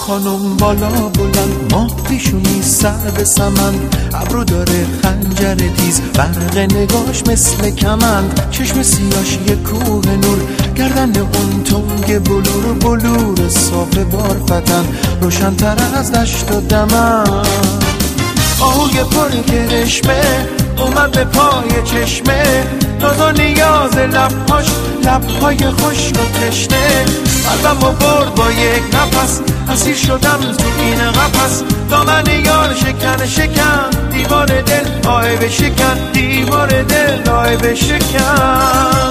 خانم بالا بلند، ماه پیشونی سر به سمند، ابرو داره خنجر تیز، برق نگاش مثل کمند، چشم سیاش یه کوه نور، گردن اون تنگ بلور بلور صاف بارفتن، روشن‌تر از دشت و دمن. آهوی پر کرشمه اومد به پای چشمه، ناز و نیاز لبهای خشک و تشنه، قلبمو برد با یک نفس، اسیر شدم تو این قفس، دامن یار شکن دیوار دل آه بشکن، دیوار دل آه بشکن.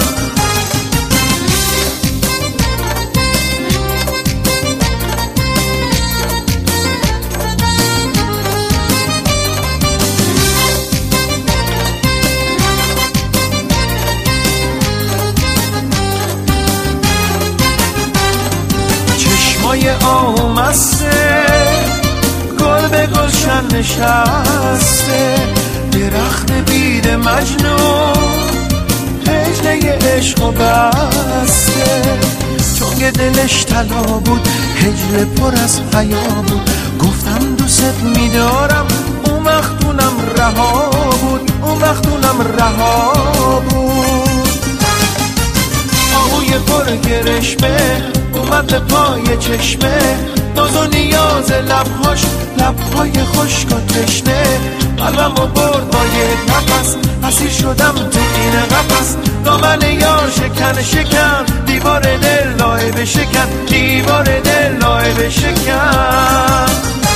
چشمای آمسته گل به گلشن نشسته، درخت بید مجنون هجله عشق و بسته، چون دلش طلا بود هجله پر از حیا بود، گفتم دوست میدارم اون وقتونم رها بود، اون وقتونم رها بود. آهوی پر گرشمه اومد به پای چشمه، ناز و نیاز لبهای خشک و تشنه، قلبمو برد با یک نفس، اسیر شدم تو این قفس، دامن یار شکن دیوار دل آه بشکن، دیوار دل آه بشکن.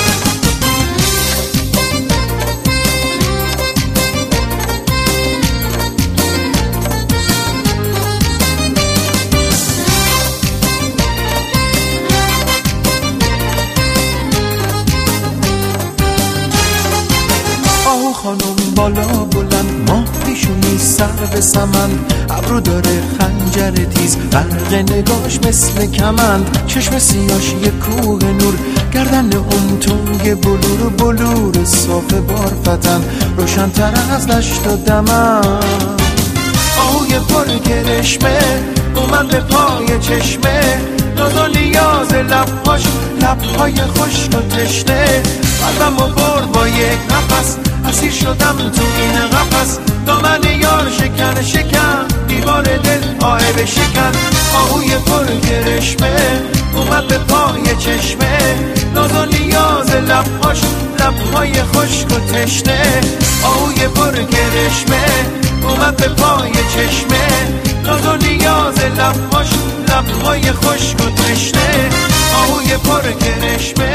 خانم بالا بلند، ماه پیشونی سر به سمند، ابرو داره خنجر تیز، برق نگاش مثل کمند، چشم سیاش یه کوه نور، گردن اون تنگ بلور صاف بارفتن، روشن‌تر از دشت و دمن. آهوی پر کرشمه اومد به پای چشمه، ناز و نیاز لبهای خشک و تشنه، قلبمو برد با یک نفس، اسیر شدم تو این قفس، دامن یار شکن دیوار دل آه بشکن. آهوی پر کرشمه اومد به پای چشمه، ناز و نیاز لبهای خشک و تشنه، آهوی پر کرشمه اومد به پای چشمه، ناز و نیاز لبهای خشک و تشنه، آهوی پر کرشمه